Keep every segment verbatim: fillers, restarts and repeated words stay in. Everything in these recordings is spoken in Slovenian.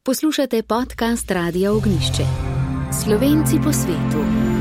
Poslušate podcast Radia Ognjišče. Slovenci po svetu.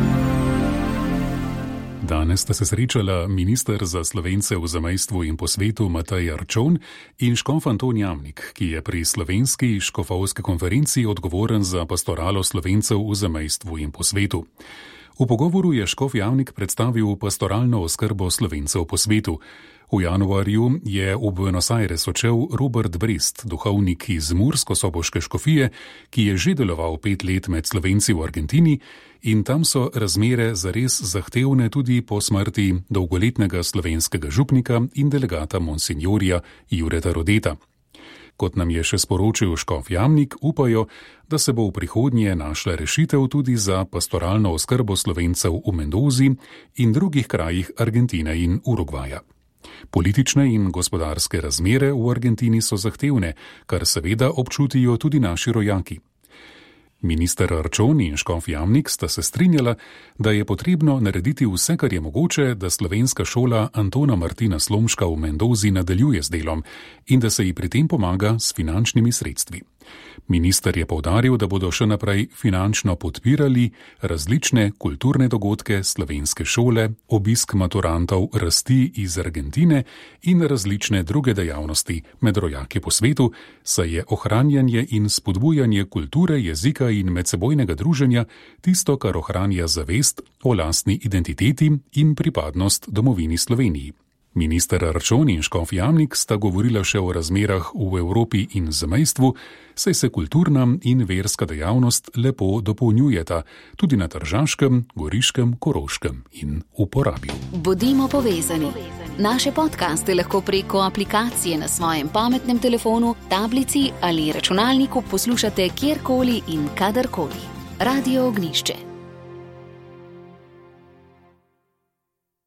Danes sta se srečala minister za Slovence v zamejstvu in po svetu Matej Arčon in škof Anton Jamnik, ki je pri slovenski škofovski konferenci odgovoren za pastoralo Slovencev v zamejstvu in po svetu. V pogovoru je škof Jamnik predstavil pastoralno oskrbo Slovencev po svetu. V januarju je v Buenos Aires odšel Robert Brest, duhovnik iz Mursko-Soboške škofije, ki je že deloval pet let med Slovenci v Argentini, in tam so razmere zares zahtevne tudi po smrti dolgoletnega slovenskega župnika in delegata monsinjorja Jureta Rodeta. Kot nam je še sporočil škof Jamnik, upajo, da se bo v prihodnje našla rešitev tudi za pastoralno oskrbo Slovencev v Mendozi in drugih krajih Argentine in Urugvaja. Politične in gospodarske razmere v Argentini so zahtevne, kar seveda občutijo tudi naši rojaki. Minister Arčon in škof Jamnik sta se strinjala, da je potrebno narediti vse, kar je mogoče, da slovenska šola Antona Martina Slomška v Mendozi nadaljuje z delom in da se ji pri tem pomaga s finančnimi sredstvi. Minister je poudaril, da bodo še naprej finančno podpirali različne kulturne dogodke slovenske šole, obisk maturantov rasti iz Argentine in različne druge dejavnosti med rojaki po svetu, saj je ohranjanje in spodbujanje kulture, jezika in medsebojnega druženja tisto, kar ohranja zavest o lastni identiteti in pripadnost domovini Sloveniji. Minister Arčon in škof Jamnik sta govorila še o razmerah v Evropi in zamejstvu, saj se kulturna in verska dejavnost lepo dopolnjujeta, tudi na Tržaškem, Goriškem, Koroškem in v Porabju. Bodimo povezani. Naše podcaste lahko preko aplikacije na svojem pametnem telefonu, tablici ali računalniku poslušate kjerkoli in kadarkoli. Radio Ognjišče.